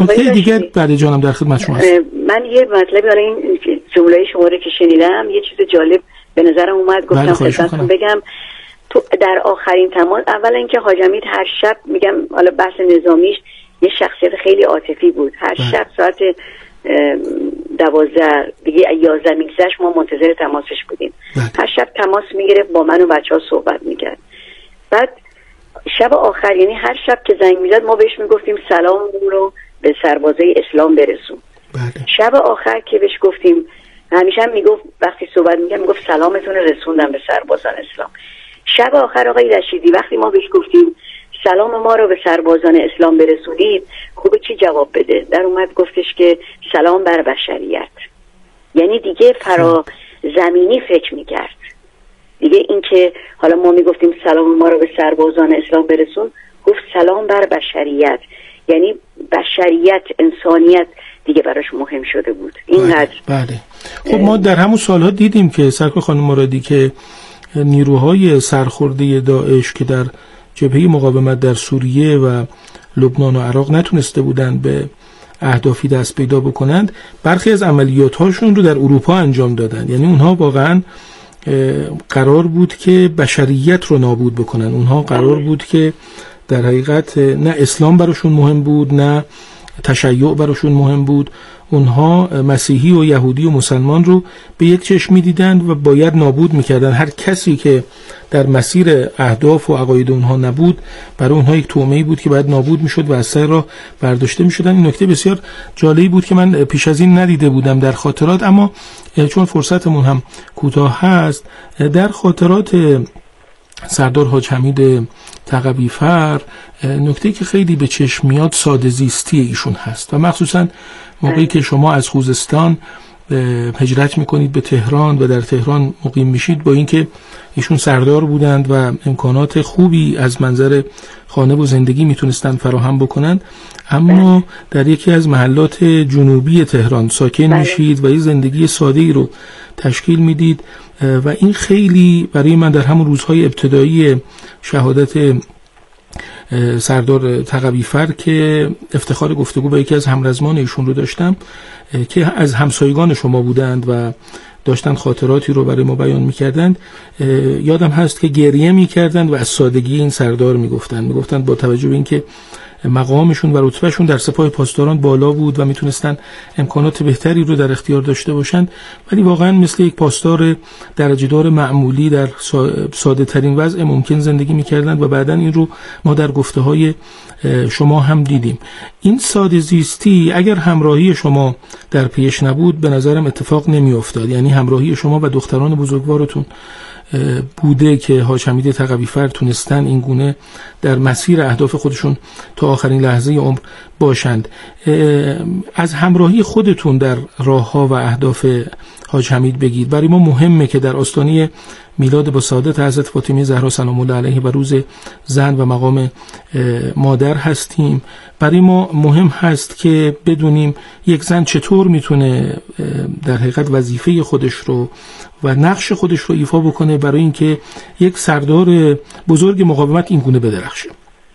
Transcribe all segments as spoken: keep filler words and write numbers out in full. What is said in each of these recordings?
نکته دیگه بعد جانم در خدمت شما هست. من یه مطلبی حالا این جمله شما رو که شنیدم یه چیز جالب به نظرم اومد، گفتم خدمتتون بگم. تو در آخرین تماس، اولا اینکه حاج حمید هر شب، میگم حالا بحث نظامیش، یه شخصیت خیلی عاطفی بود. هر بله. شب ساعت دوازده دیگه یازده میگذشت ما منتظر تماسش بودیم. بله. هر شب تماس میگرفت، با من و بچه ها صحبت میکرد. بعد شب آخر، یعنی هر شب که زنگ میزد ما بهش میگفتیم سلاممون رو به سربازای اسلام برسون. بله. شب آخر که بهش گفتیم، همیشه هم میگفت وقتی صحبت میکرد میگفت سلامتون رسوندم به سربازان اسلام. شب آخر آقای رشیدی وقتی ما بهش گفتیم سلام ما رو به سربازان اسلام برسونید، خوبه چی جواب بده؟ در اومد گفتش که سلام بر بشریت. یعنی دیگه فرا زمینی فکر میکرد دیگه. این که حالا ما میگفتیم سلام ما رو به سربازان اسلام برسون، گفت سلام بر بشریت، یعنی بشریت، انسانیت دیگه براش مهم شده بود. اینقدر بله, بله. خب ما در همون سالها دیدیم که سرکار خانم مرادی که نیروهای سرخورده داعش که در جبهه مقاومت در سوریه و لبنان و عراق نتونسته بودند به اهدافی دست پیدا بکنند، برخی از عملیات هاشون رو در اروپا انجام دادن. یعنی اونها واقعا قرار بود که بشریت رو نابود بکنن. اونها قرار بود که در حقیقت نه اسلام براشون مهم بود، نه تشیع براشون مهم بود. اونها مسیحی و یهودی و مسلمان رو به یک چشم می‌دیدند و باید نابود می‌کردن. هر کسی که در مسیر اهداف و عقاید اونها نبود، برای اونها یک تومه‌ای بود که باید نابود می‌شد و از سر راه برداشته می‌شدن. این نکته بسیار جالبی بود که من پیش از این ندیده بودم در خاطرات، اما چون فرصتمون هم کوتاه هست، در خاطرات سردار حاج حمید تقوی‌فر نکته که خیلی به چشم میاد ساده زیستی ایشون هست و مخصوصا موقعی که شما از خوزستان هجرت میکنید به تهران و در تهران مقیم میشید، با اینکه ایشون سردار بودند و امکانات خوبی از منظر خانه و زندگی میتونستند فراهم بکنند، اما در یکی از محلات جنوبی تهران ساکن میشید و یه زندگی ساده‌ای رو تشکیل میدید و این خیلی برای من در همون روزهای ابتدایی شهادت سردار تقوی‌فر که افتخار گفتگو با یکی از همرزمان ایشون رو داشتم که از همسایگان شما بودند و داشتن خاطراتی رو برای ما بیان می‌کردند، یادم هست که گریه می‌کردند و از سادگی این سردار می‌گفتند می‌گفتند با توجه به اینکه مقامشون و رتبهشون در سپاه پاسداران بالا بود و میتونستن امکانات بهتری رو در اختیار داشته باشند، ولی واقعا مثل یک پاسدار درجه دار معمولی در ساده ترین وضع ممکن زندگی میکردند و بعدن این رو ما در گفته های شما هم دیدیم. این ساده زیستی اگر همراهی شما در پیش نبود به نظرم اتفاق نمی افتاد. یعنی همراهی شما و دختران بزرگوارتون بوده که حاج حمید تقوی‌فر تونستن این گونه در مسیر اهداف خودشون تا آخرین لحظه عمر باشند. از همراهی خودتون در راه‌ها و اهداف حاج حمید بگید. برای ما مهمه که در آستانه میلاد با سعادت حضرت فاطمه زهرا سلام الله علیها و روز زن و مقام مادر هستیم. برای ما مهم هست که بدونیم یک زن چطور میتونه در حقیقت وظیفه خودش رو و نقش خودش رو ایفا بکنه برای اینکه یک سردار بزرگ مقاومت این گونه بدرخشه.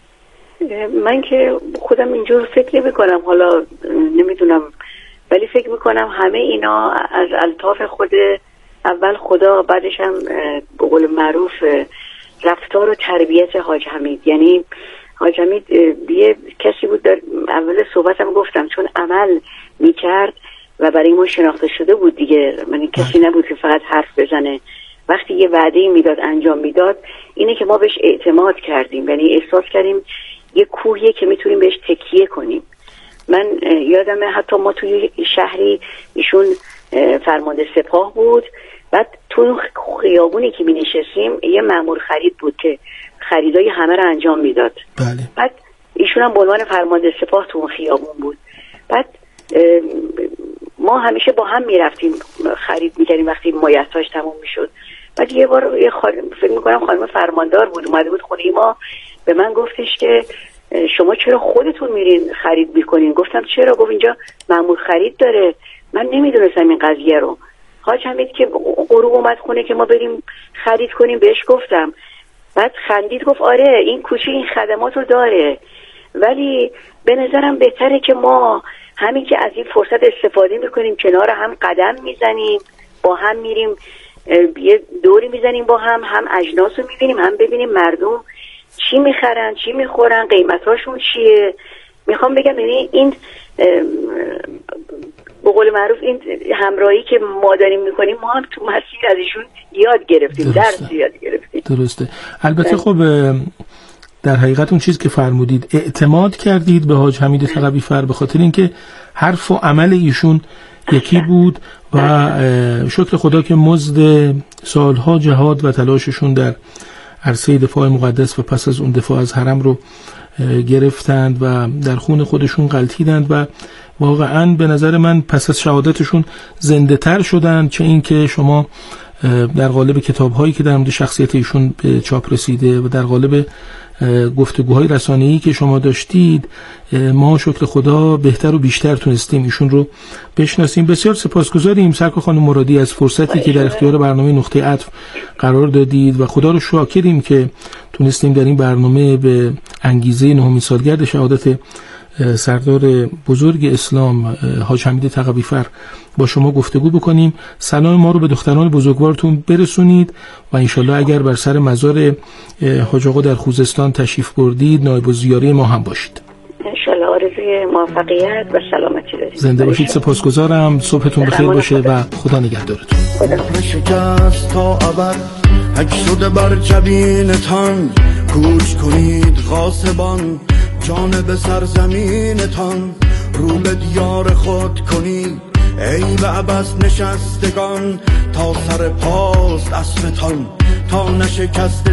من که خودم اینجور فکر نمی کنم، حالا نمیدونم، ولی فکر میکنم همه اینا از الطاف خود اول خدا، بعدش هم به قول معروف رفتار و تربیت حاج حمید. یعنی حاج حمید یه کسی بود، در اول صحبتم گفتم، چون عمل میکرد و برای ما شناخته شده بود دیگه. من کسی نبود که فقط حرف بزنه. وقتی یه وعده میداد انجام میداد، اینه که ما بهش اعتماد کردیم، یعنی احساس کردیم یه کوهیه که میتونیم بهش تکیه کنیم. من یادمه حتی ما توی شهری، ایشون فرمانده سپاه بود، بعد تو خیابونی که می نشستیم یه مأمور خرید بود که خریدای همه رو انجام میداد. بله. بعد ایشون هم به عنوان فرمانده سپاه تو اون خیابون بود. بعد ما همیشه با هم میرفتیم خرید میکردیم وقتی مایحتاج تموم میشد. بعد یه بار یه خانم، فکر میکنم خانم فرماندار بود، اومده بود خونه ما، به من گفتش که شما چرا خودتون میرین خرید میکنین؟ گفتم چرا؟ گفت اینجا مأمور خرید داره. من نمیدونستم این قضیه رو. حاج حمید که غروب اومد خونه که ما بریم خرید کنیم، بهش گفتم. بعد خندید گفت آره این کوچه این خدمات رو داره ولی به نظرم بهتره که ما همین که از این فرصت استفاده میکنیم، کنار هم قدم میزنیم، با هم میریم یه دوری میزنیم با هم، هم اجناس رو میبینیم، هم ببینیم مردم چی میخرن، چی میخورن، قیمتاشون چیه. میخوام بگم یعنی این به قول معروف این همراهی که ما داریم میکنیم ما هم تو مسیر از ایشون یاد گرفتیم، درس یاد گرفتیم. درسته. البته خب در حقیقت اون چیز که فرمودید اعتماد کردید به حاج حمید تقوی‌فر به خاطر اینکه حرف و عمل ایشون یکی بود و شکر خدا که مزد سالها جهاد و تلاششون در عرصه دفاع مقدس و پس از اون دفاع از حرم رو گرفتند و در خون خودشون غلتیدند و واقعا به نظر من پس از شهادتشون زنده تر شدند. چه این که شما در قالب کتاب‌هایی که در مورد شخصیت ایشون به چاپ رسیده و در قالب گفتگوهای رسانه‌ای که شما داشتید ما شکر خدا بهتر و بیشتر تونستیم ایشون رو بشناسیم. بسیار سپاسگزاریم سرکار خانم مرادی از فرصتی که در اختیار برنامه نقطه عطف قرار دادید و خدا رو شاکریم که تونستیم در این برنامه به انگیزه نهمین سالگرد شهادت سردار بزرگ اسلام حاج حمید تقوی‌فر با شما گفتگو بکنیم. سلام ما رو به دختران بزرگوارتون برسونید و انشالله اگر بر سر مزار حاج آقا در خوزستان تشریف بردید نایب الزیاره ما هم باشید. انشالله آرزوی موفقیت و سلامتی دارید. زنده باشید. سپاسگزارم. صبحتون بخیر باشه و خدا نگهدارتون. خدا شکست تا ابد حک شده بر جبینتان، کوچ کنید غاصبان جانب سرزمینتان، رو به دیار خود کنید ای به عبس نشستگان، تا سر پاست اسبتان تا نشکست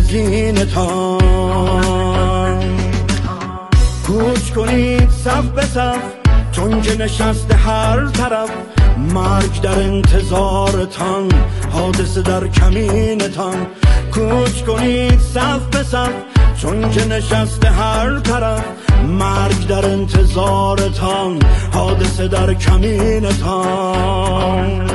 زینتان. کوچ کنید صف به صف چون که نشسته هر طرف، مرگ در انتظارتان حادثه در کمینتان. کوچ کنید صف به صف چون که نشسته هر طرف، مرگ در انتظارتان حادثه در کمینتان.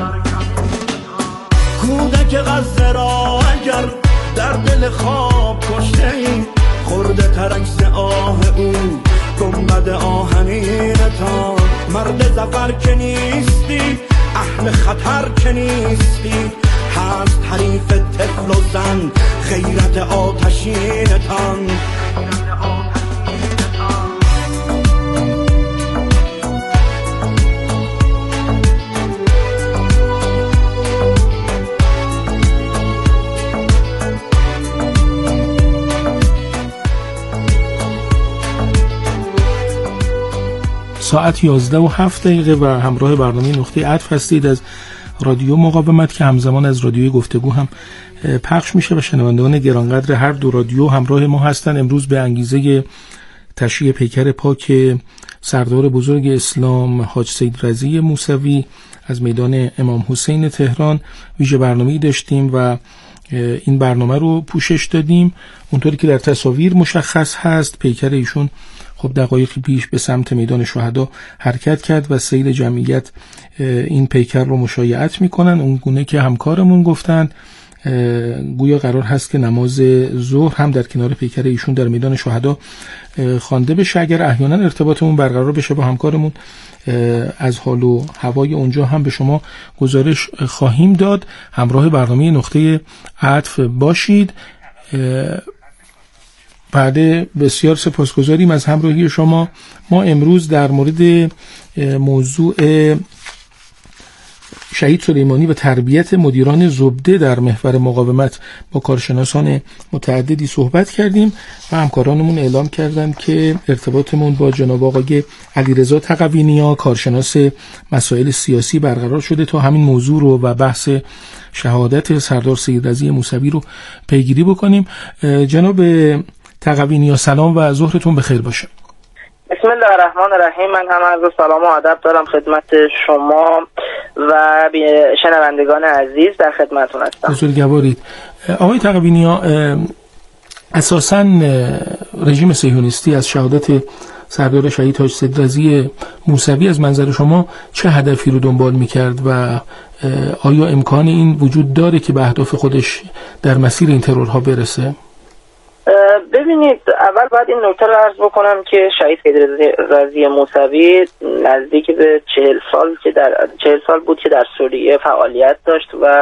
کودک غزه را اگر در دل خواب کشته ای، خورده ترکس آه او گنبد آهنینتان. مرد زفر که نیستی اهل خطر که نیستی، هست حریف طفل و زن غیرت آتشینتان. ساعت یازده و هفت دقیقه و همراه برنامه نقطه عطف هستید از رادیو مقاومت که همزمان از رادیوی گفتگو هم پخش میشه و شنوندگان گرانقدر هر دو رادیو همراه ما هستن. امروز به انگیزه تشییع پیکر پاک سردار بزرگ اسلام حاج سید رضی موسوی از میدان امام حسین تهران ویژه برنامه‌ای داشتیم و این برنامه رو پوشش دادیم. اونطوری که در تصاویر مشخص هست پیکر ایشون خب دقایقی پیش به سمت میدان شهدا حرکت کرد و سیل جمعیت این پیکر رو مشایعت میکنن. اون گونه که همکارمون گفتن گویا قرار هست که نماز ظهر هم در کنار پیکر ایشون در میدان شهدا خوانده بشه. اگر احیانا ارتباطمون برقرار بشه با همکارمون از حال و هوای اونجا هم به شما گزارش خواهیم داد. همراه برنامه نقطه عطف باشید. بعد بسیار سپاسگزاریم از همراهی شما. ما امروز در مورد موضوع شهید سلیمانی و تربیت مدیران زبده در محور مقاومت با کارشناسان متعددی صحبت کردیم و همکارانمون اعلام کردند که ارتباطمون با جناب آقای علیرضا تقوی‌نیا کارشناس مسائل سیاسی برقرار شده تا همین موضوع رو و بحث شهادت سردار سید رضی موسوی رو پیگیری بکنیم. جناب تقوی‌نیا سلام و ظهرتون بخیر باشه. بسم الله الرحمن الرحیم. من هم عرض سلام و ادب دارم خدمت شما و شنوندگان عزیز، در خدمتتون هستم. بزرگوارید. آقای تقوی‌نیا، اساساً رژیم صهیونیستی از شهادت سردار شهید حاج سید رضی موسوی از منظر شما چه هدفی رو دنبال می‌کرد و آیا امکان این وجود داره که به اهداف خودش در مسیر این ترورها برسه؟ ببینید ببینید اول باید این نکته رو عرض بکنم که شهید حیدررضی موسوی نزدیک به چهل سال که در چهل سال بود که در سوریه فعالیت داشت و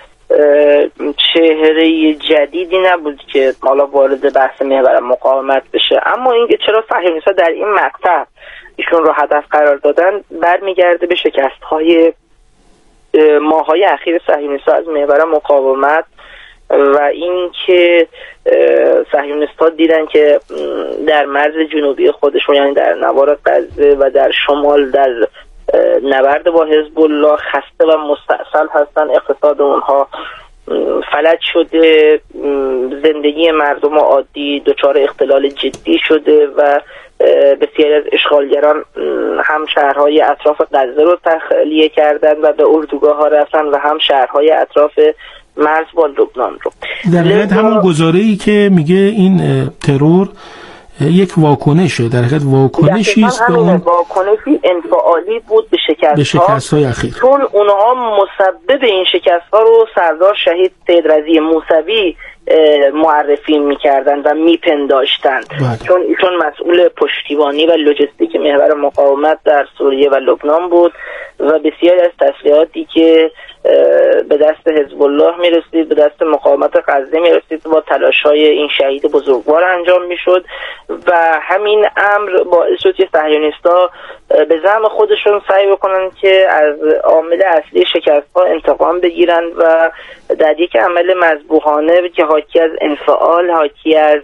چهره جدیدی نبود که حالا وارد بحث محور مقاومت بشه. اما اینکه چرا صهیونیست‌ها در این مقطع ایشون رو هدف قرار دادن برمیگرده به شکست‌های ماه‌های اخیر صهیونیست‌ها از محور مقاومت و اینکه صهیونیست‌ها دیدن که در مرز جنوبی خودشون یعنی در نوار غزه و در شمال در نبرد با حزب الله خسته و مستعصل هستن، اقتصاد اونها فلج شده، زندگی مردم عادی دچار اختلال جدی شده و بسیاری از اشغالگران هم شهرهای اطراف غزه رو تخلیه کردن و به اردوگاه ها رفتن و هم شهرهای اطراف مرز با لبنان رو. در حقیقت همون گزاره‌ای که میگه این ترور یک واکنشه، در حقیقت واکنشی است به اون واکنشی انفعالی بود به شکست به شکست‌های اخیر، چون اونها مسبب این شکست‌ها رو سردار شهید حیدررضی موسوی معرفی می‌کردن و میپنداشتند، چون ایشون مسئول پشتیبانی و لوجستیک محور مقاومت در سوریه و لبنان بود و بسیاری از تسلیحاتی که به دست حزب الله میرسید به دست مقاومت غزه میرسید با تلاش‌های این شهید بزرگوار انجام میشد و همین امر باعث شد که صهیونیست‌ها به زعم خودشون سعی بکنن که از عامل اصلی شکست‌ها انتقام بگیرن و در یک عمل مذبوحانه که حاکی از انفعال، حاکی از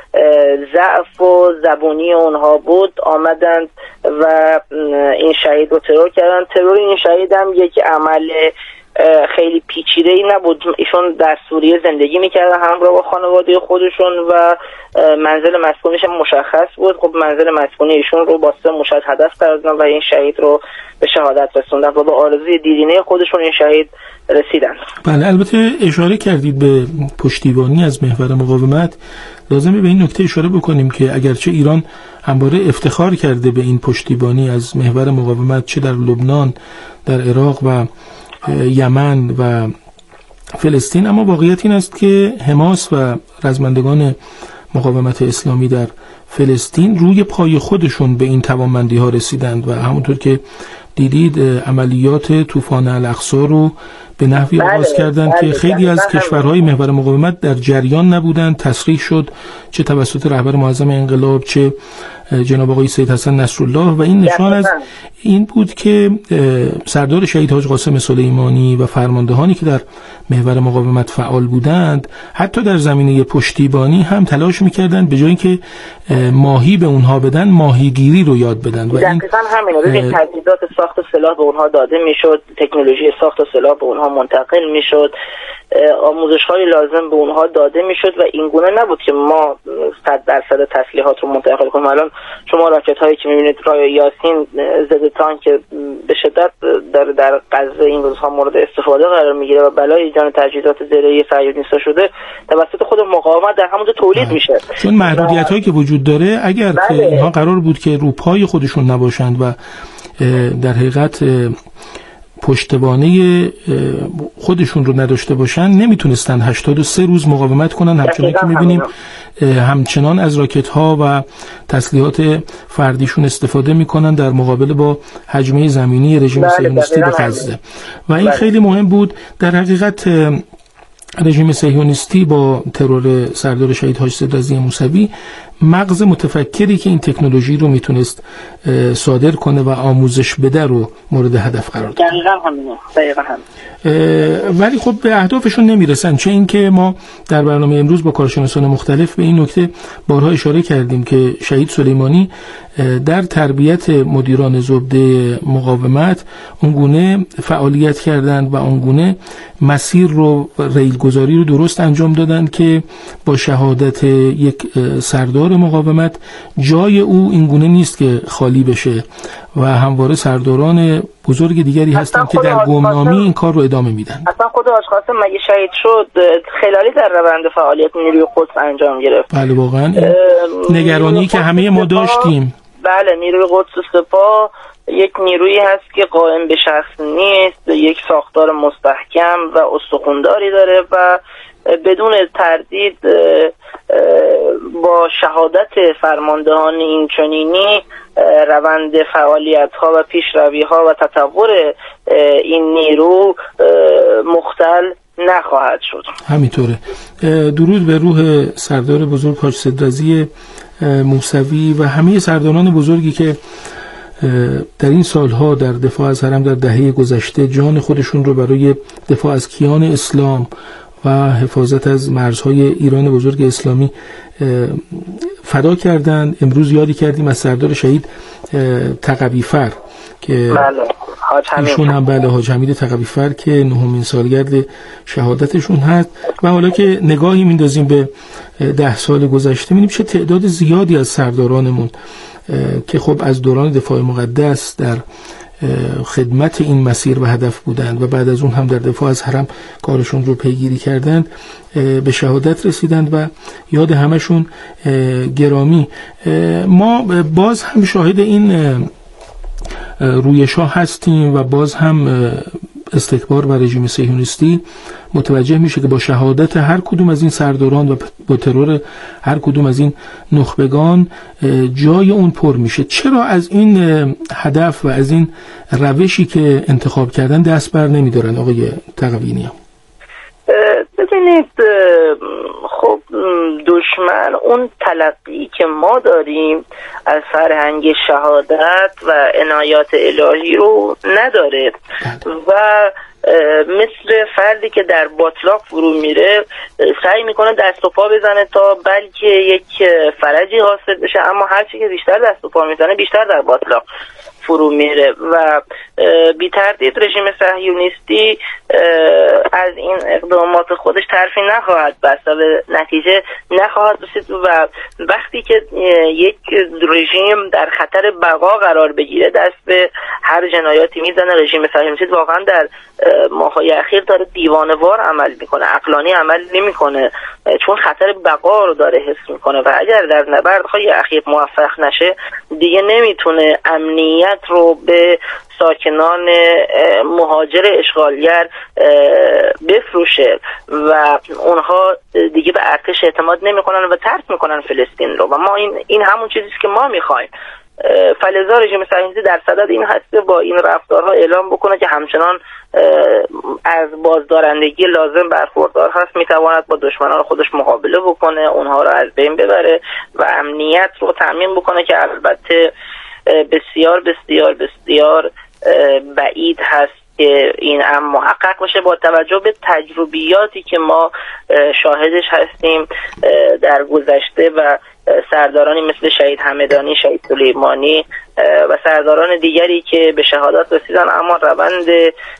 ضعف و زبونی اونها بود آمدند و این شهید رو ترور کردن. ترور این شهید هم یک عمل خیلی پیچیده‌ای نبود. ایشون در سوریه زندگی میکردن همراه با خانواده خودشون و منزل مسکونیش هم مشخص بود. خب منزل مسکونی ایشون رو با سه موشک هدف قرار دادن و این شهید رو به شهادت رسوندن و به آرزوی دیرینه خودشون این شهید رسیدن. بله، البته اشاره کردید به پشتیبانی از محور مقاومت. لازمه به این نکته اشاره بکنیم که اگرچه ایران همواره افتخار کرده به این پشتیبانی از محور مقاومت چه در لبنان، در عراق و یمن و فلسطین، اما واقعیت این است که حماس و رزمندگان مقاومت اسلامی در فلسطین روی پای خودشون به این توانمندی ها رسیدند و همونطور که دیدید عملیات طوفان الاقصی رو به نحوی آغاز کردند که خیلی از کشورهای محور مقاومت در جریان نبودند. تصریح شد چه توسط رهبر معظم انقلاب چه جناب آقای سید حسن نصرالله و این نشان از این بود که سردار شهید حاج قاسم سلیمانی و فرماندهانی که در محور مقاومت فعال بودند حتی در زمینه پشتیبانی هم تلاش میکردند به جایی که ماهی به اونها بدن ماهیگیری رو یاد بدن و این همینه. ببین تجهیزات ساخت سلاح به اونها داده میشد، تکنولوژی ساخت سلاح به اونها منتقل میشد، آموزش‌های لازم به اونها داده میشد و این گونه نبود که ما صد درصد تسلیحات رو منتقل کنیم. الان شما راکت هایی که میبینید رای یاسین ضد تانک به شدت در در غزه این روزها مورد استفاده قرار میگیره و بلای جان تجهیزات زرهی صهیونیست‌ها شده توسط خود مقاومت در همونجا تولید میشه، چون محدودیت هایی که وجود داره اگر که اینها قرار بود که رو پای خودشون نباشند و در حقیقت پشتوانه خودشون رو نداشته باشن نمیتونستن هشتاد و سه روز مقاومت کنن، همچنان که میبینیم همچنان از راکت ها و تسلیحات فردیشون استفاده میکنن در مقابل با هجمه زمینی رژیم صهیونیستی به غزه و این خیلی مهم بود. در حقیقت رژیم صهیونیستی با ترور سردار شهید حاج حیدررضی موسوی مغز متفکری که این تکنولوژی رو میتونست صادر کنه و آموزش بده رو مورد هدف قرار داد. دقیقاً همینه. دقیقاً هم. ولی خب به اهدافشون نمیرسن، چه اینکه ما در برنامه امروز با کارشناسان مختلف به این نکته بارها اشاره کردیم که شهید سلیمانی در تربیت مدیران زبده مقاومت اونگونه فعالیت کردند و اونگونه مسیر رو ریلگذاری رو درست انجام دادن که با شهادت یک سردار مقاومت جای او اینگونه نیست که خالی بشه و همواره سرداران بزرگ دیگری هستند که در گمنامی این کار رو ادامه میدن. اصلا خود حاج قاسم مگه شهید شد خلالی در روند فعالیت نیروی قدس انجام گرفت؟ بله واقعا نگرانی که همه ما داشتیم. بله نیروی قدس سپاه یک نیرویی هست که قائم به شخص نیست، یک ساختار مستحکم و استخونداری داره و بدون تردید با شهادت فرماندهان این چنینی روند فعالیت ها و پیشروی ها و تطور این نیرو مختل نخواهد شد. همینطوره. درود به روح سردار بزرگ حاج صدرضی موسوی و همه سرداران بزرگی که در این سالها در دفاع از حرم در دهه گذشته جان خودشون رو برای دفاع از کیان اسلام و حفاظت از مرزهای ایران بزرگ اسلامی فدا کردند. امروز یادی کردیم از سردار شهید تقوی‌فر که بله ایشون هم بله حاج حمید تقوی‌فر که نهمین سالگرد شهادتشون هست و حالا که نگاهی میندازیم به ده سال گذشته می‌بینیم چه تعداد زیادی از سردارانمون که خب از دوران دفاع مقدس در خدمت این مسیر و هدف بودند و بعد از اون هم در دفاع از حرم کارشون رو پیگیری کردند به شهادت رسیدند و یاد همشون گرامی. ما باز هم شاهد این رویش‌ها هستیم و باز هم استکبار و رژیم صهیونیستی متوجه میشه که با شهادت هر کدوم از این سرداران و با ترور هر کدوم از این نخبگان جای اون پر میشه. چرا از این هدف و از این روشی که انتخاب کردن دست بر نمیدارن آقای تقوی‌نیا؟ ببینید خب دشمن اون تلقی که ما داریم از فرهنگ شهادت و عنایات الهی رو نداره و مثل فردی که در باطلاق فرو میره سعی میکنه دست و پا بزنه تا بلکه یک فرجی حاصل بشه، اما هرچی که بیشتر دست و پا میزنه بیشتر در باطلاق فرو میره و بی تردید رژیم صهیونیستی از این اقدامات خودش طرفی نخواهد بست و به نتیجه نخواهد رسید و وقتی که یک رژیم در خطر بقا قرار بگیره دست به هر جنایاتی میزنه. رژیم صهیونیستی واقعا در ماه‌های اخیر داره دیوانه‌وار عمل میکنه، عقلانی عمل نمیکنه، چون خطر بقا رو داره حس میکنه و اگر در نبردهای اخیر موفق نشه دیگه نمیتونه امنیت رو به ساکنان مهاجر اشغالگر بفروشه و اونها دیگه به ارتش اعتماد نمیکنن و ترک میکنن فلسطین رو و ما این این همون چیزی که ما میخوایم. فلزا رژیم صهیونیستی در صدد این هست با این رفتارها اعلام بکنه که همچنان از بازدارندگی لازم برخوردار هست، میتواند با دشمنان خودش مقابله بکنه، اونها رو از بین ببره و امنیت رو تامین بکنه که البته بسیار بسیار بسیار بعید هست که این هم محقق باشه با توجه به تجربیاتی که ما شاهدش هستیم در گذشته و سردارانی مثل شهید همدانی، شهید سلیمانی و سرداران دیگری که به شهادت رسیدن اما روند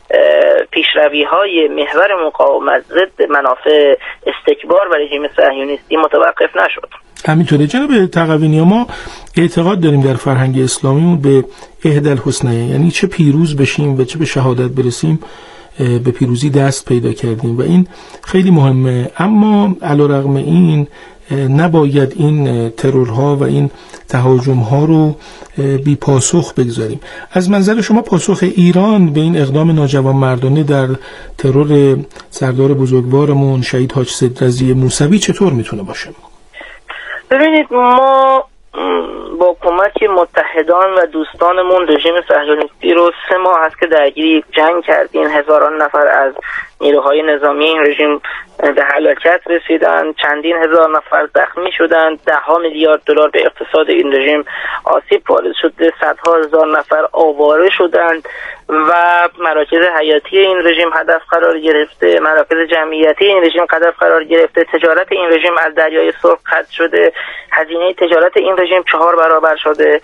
پیشروی های محور مقاومت ضد منافع استکبار و رژیم صهیونیستی متوقف نشد. همینطوره. جناب تقوی‌نیا، ما اعتقاد داریم در فرهنگ اسلامی به احدی الحسنیین، یعنی چه پیروز بشیم و چه به شهادت برسیم به پیروزی دست پیدا کردیم و این خیلی مهمه، اما علیرغم این نباید این ترورها و این تهاجمها رو بی پاسخ بگذاریم. از منظر شما پاسخ ایران به این اقدام ناجوانمردانه در ترور سردار بزرگوارمون شهید حاج صدرضی موسوی چطور میتونه باشه؟ ببینید ما با کمک متحدان و دوستانمون رژیم صهیونیستی رو سه ماه هست که درگیری جنگ کردیم. هزاران نفر از نیروهای نظامی این رژیم به هلاکت رسیدند، چندین هزار نفر زخمی شدند، ده ها میلیارد دلار به اقتصاد این رژیم آسیب وارد شده، صدها هزار نفر آواره شدند و مراکز حیاتی این رژیم هدف قرار گرفته، مراکز جمعیتی این رژیم هدف قرار گرفته، تجارت این رژیم از دریای سرخ قطع شده، هزینه تجارت این رژیم چهار برابر شده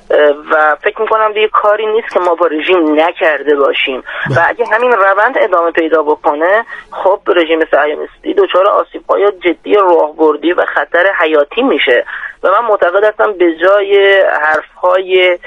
و فکر میکنم دیگه کاری نیست که ما با رژیم نکرده باشیم و اگه همین روند ادامه پیدا بکنه خب رژیم صهیونیستی دچار آسیب‌های جدی راهبردی و خطر حیاتی میشه و من معتقد هستم به جای حرف‌های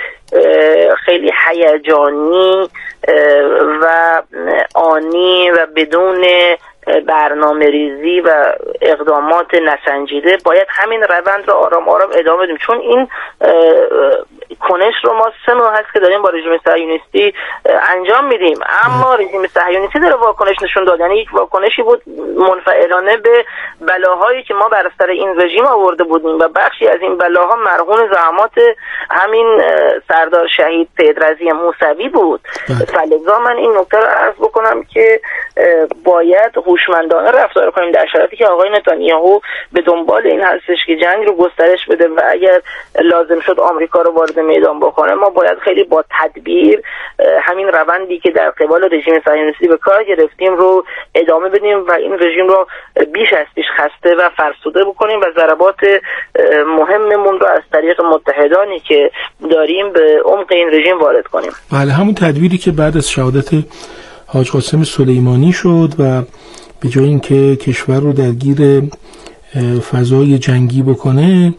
خیلی هیجانی و آنی و بدون برنامه ریزی و اقدامات نسنجیده باید همین روند رو آرام آرام ادامه بدیم، چون این کنش رو ما سه ماه هست که داریم با رژیم صهیونیستی انجام میدیم، اما رژیم صهیونیستی داره واکنش نشون داد، یعنی یک واکنشی بود منفعلانه به بلاهایی که ما بر سر این رژیم آورده بودیم و بخشی از این بلاها مرهون زحمات همین سردار شهید سید رضی موسوی بود. فلذا من این نکته رو عرض بکنم که باید هوشمندانه رفتار کنیم در شرایطی که آقای نتانیاهو به دنبال این هستش که جنگ رو گسترش بده و اگر لازم شد آمریکا رو وارد میدان بکنه. ما باید خیلی با تدبیر همین روندی که در قبال رژیم صهیونیستی به کار گرفتیم رو ادامه بدیم و این رژیم رو بیش از پیش خسته و فرسوده بکنیم و ضربات مهممون رو از طریق متحدانی که داریم به عمق این رژیم وارد کنیم. بله، همون تدبیری که بعد از شهادت حاج قاسم سلیمانی شد و به جای اینکه کشور رو درگیر فضای جنگی بکنه،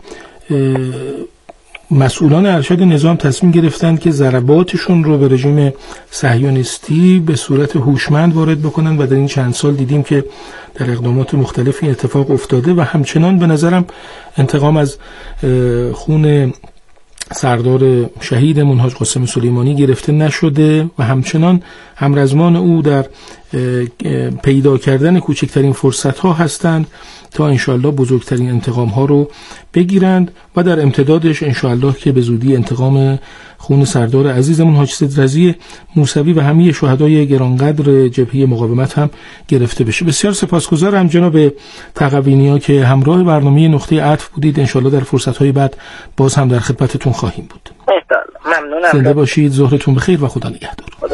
مسئولان ارشد نظام تصمیم گرفتند که ضرباتشون رو به رژیم صهیونیستی به صورت هوشمند وارد بکنن و در این چند سال دیدیم که در اقدامات مختلف این اتفاق افتاده و همچنان به نظرم انتقام از خون سردار شهیدمون حاج قاسم سلیمانی گرفته نشده و همچنان همرزمان او در پیدا کردن کوچکترین فرصت ها هستند تا انشاءالله بزرگترین انتقام ها رو بگیرند و در امتدادش انشاءالله که به زودی انتقام خون سردار عزیزمون حاج سید رضی موسوی و همه شهدای گرانقدر جبهه مقاومت هم گرفته بشه. بسیار سپاسگزارم جناب تقوینیا که همراه برنامه نقطه عطف بودید. انشاءالله در فرصت های بعد باز هم در خدمتتون خواهیم بود. ممنونم. زنده باشید، ظهرتون بخیر و خدا نگهدار. خدا.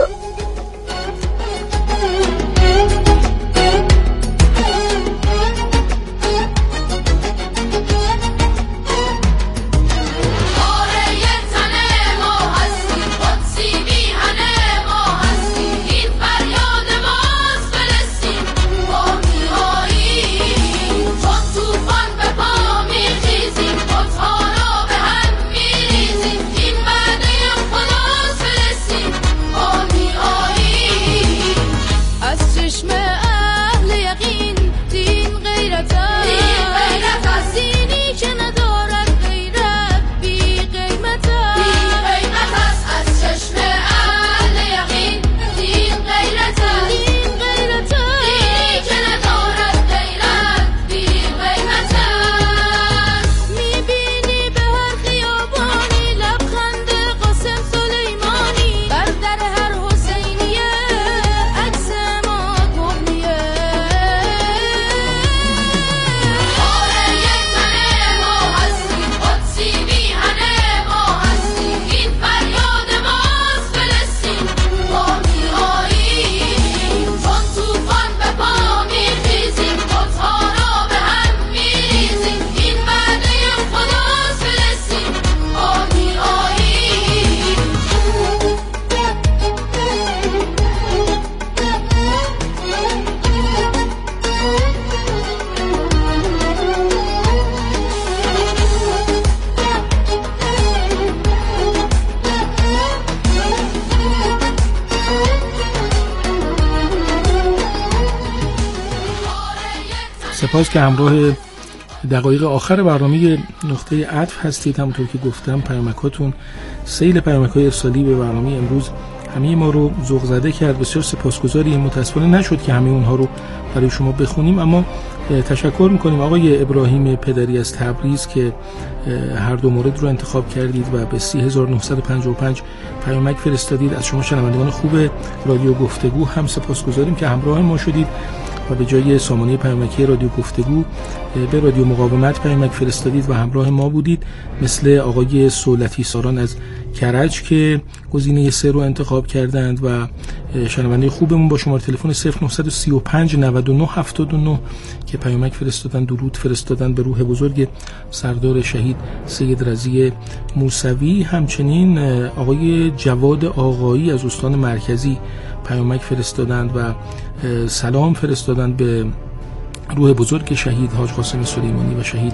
سپاس که همراه دقایق آخر برنامه نقطه عطف هستید. همونطور که گفتم پیامکاتون سیل پیامک‌های ارسالی به برنامه امروز همه ما رو ذوق زده کرد. بسیار سپاسگزاریم. متاسفانه نشد که همه اونها رو برای شما بخونیم، اما تشکر میکنیم آقای ابراهیم پدری از تبریز که هر دو مورد رو انتخاب کردید و به سی هزار و نهصد و پنجاه و پنج پیامک فرستادید. از شما شنوندگان خوب رادیو گفتگو هم سپاسگزاریم که همراه ما شدید و به جای سامانه پیامکی رادیو گفتگو به رادیو مقاومت پیامک فرستادید و همراه ما بودید، مثل آقای سولتی ساران از کرج که گزینه سه رو انتخاب کردند و شنونده خوبمون با شماره تلفن صفر نه سه پنج نود و نه هفتاد و نه که پیامک فرستادن، درود فرستادن به روح بزرگ سردار شهید سید رضی موسوی. همچنین آقای جواد آقایی از استان مرکزی پیامک فرستادند و سلام فرستادند به روح بزرگ شهید حاج قاسم سلیمانی و شهید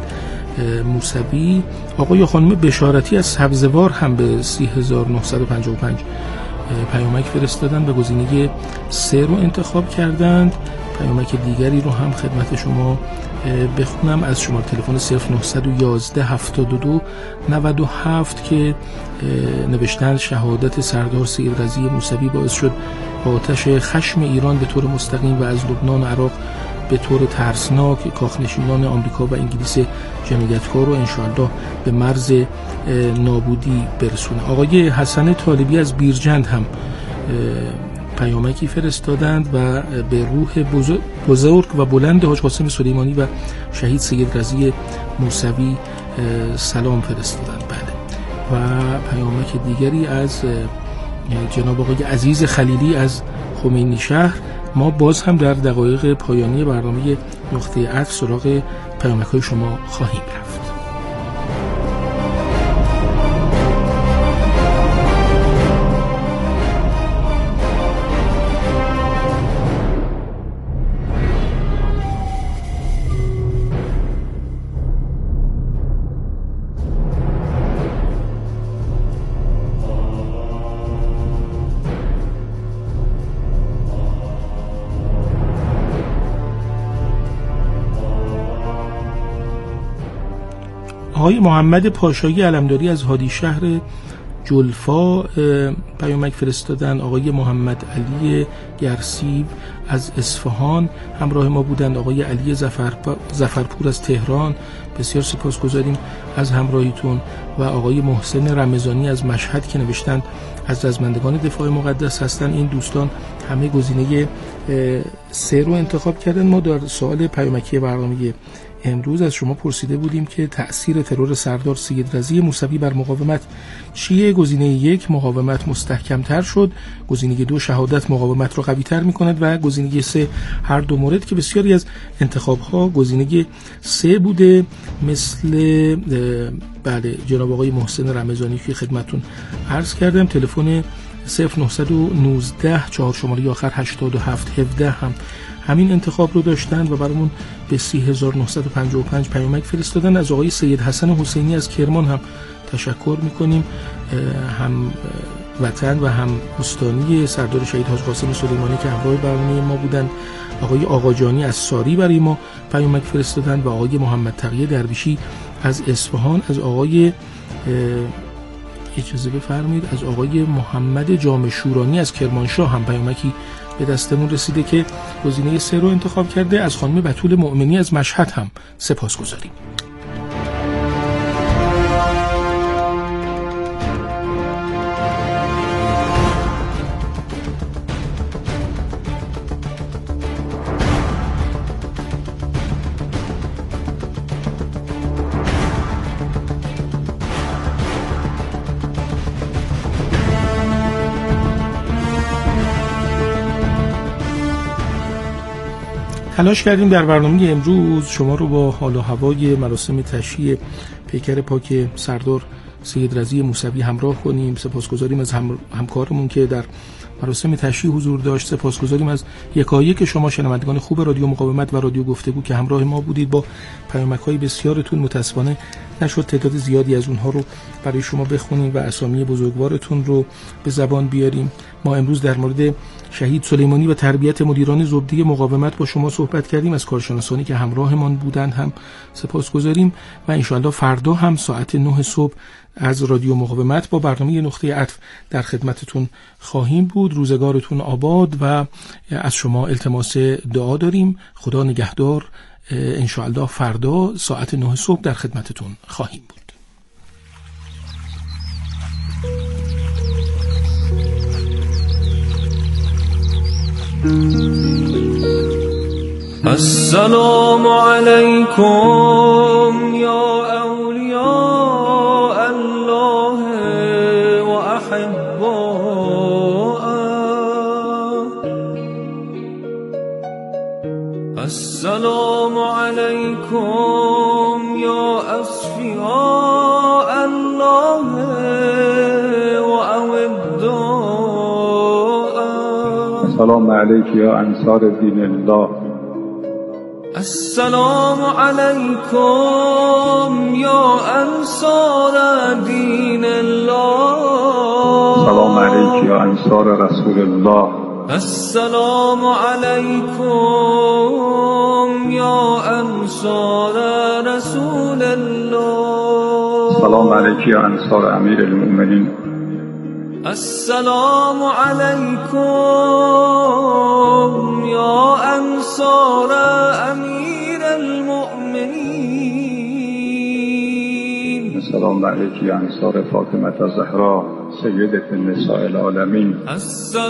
موسوی. آقای خانم بشارتی از سبزوار هم به سی هزار و نهصد و پنجاه و پنج پیامک فرستادن و گزینه سه رو انتخاب کردند. پیامک دیگری رو هم خدمت شما بخونم از شماره تلفن صفر نه یک یک هفتاد و دو نود و هفت که نوشتن شهادت سردار سید رضی موسوی باعث شد آتش خشم ایران به طور مستقیم و از لبنان و عراق به طور ترسناک کاخنشینان آمریکا و انگلیس جنایتکار رو انشاءالله به مرز نابودی برسونه. آقای حسن طالبی از بیرجند هم پیامکی فرستادند و به روح بزرگ و بلند حاج قاسم سلیمانی و شهید سید رضی موسوی سلام فرستادند. بله. و پیامک دیگری از جناب آقای عزیز خلیلی از خمینی شهر. ما باز هم در دقایق پایانی برنامه نقطه عطف سراغ پیامک‌های شما خواهیم رفت. آقای محمد پاشایی علمداری از هادی شهر جلفا پیامک فرستادن. آقای محمد علی گرسیب از اصفهان همراه ما بودند. آقای علی زفرپور از تهران بسیار سپاسگزاریم از همراهیتون. و آقای محسن رمضانی از مشهد که نوشتند از رزمندگان دفاع مقدس هستند. این دوستان همه گزینه سه رو انتخاب کردن. ما در سوال پیامکی برنامه امروز از شما پرسیده بودیم که تأثیر ترور سردار سید رضی موسوی بر مقاومت چیه؟ گزینه یک مقاومت مستحکم‌تر شد، گزینه دو شهادت مقاومت رو قوی‌تر می‌کند و گزینه سه هر دو مورد که بسیاری از انتخاب‌ها گزینه سه بوده، مثل بله جناب آقای محسن رمضانی که خدمتتون عرض کردم. تلفن صفر نه یک نه چهار شماره آخر هشتاد و هفت هفده هم همین انتخاب رو داشتن و برامون به سی هزار و نهصد و پنجاه و پنج پیامک فرستادن. از آقای سید حسن حسینی از کرمان هم تشکر میکنیم، هم وطن و هم استانی سردار شهید حاج قاسم سلیمانی که همراه برنامه ما بودند. آقای آقاجانی از ساری برای ما پیامک فرستادن و آقای محمد تقی درویشی از اصفهان. از آقای اجازه بفرمایید از آقای محمد جام شورانی از کرمانشاه هم پیامکی به دستمون رسیده که گزینه سه رو انتخاب کرده. از خانم بتول مؤمنی از مشهد هم سپاسگزاریم. تلاش کردیم در برنامه امروز شما رو با حال و هوای مراسم تشییع پیکر پاک سردار سید رضی موسوی همراه کنیم. سپاسگزاریم از هم... همکارمون که در مراسم تشییع حضور داشت. سپاسگزاریم از یکایک شما شنوندگان خوب رادیو مقاومت و رادیو گفتگو که همراه ما بودید با پیامک‌های بسیارتون. متاسفانه نشد تعداد زیادی از اونها رو برای شما بخونیم و اسامی بزرگوارتون رو به زبان بیاریم. ما امروز در مورد شهید سلیمانی و تربیت مدیران زبده مقاومت با شما صحبت کردیم. از کارشناسانی که همراهمان بودند هم سپاسگزاریم و انشاءالله فردا هم ساعت نه صبح از رادیو مقاومت با برنامه نقطه عطف در خدمتتون خواهیم بود. روزگارتون آباد و از شما التماس دعا داریم. خدا نگهدار. انشاءالله فردا ساعت نه صبح در خدمتتون خواهیم بود. السلام علیکم یا اولیاء الله و احباءه. السلام علیکم یا اصفیاء الله و اوداءه. السلام علیک یا انصار دین الله. السلام علیکم یا انصار دین الله. سلام علیک یا انصار رسول الله. السلام علیکم یا انصار رسول الله. سلام علیک یا انصار امیر المؤمنین. السلام علیکم یا انصار امیر المؤمنین. السلام علیک یا انصار فاطمه الزهرا سیدة النساء العالمین.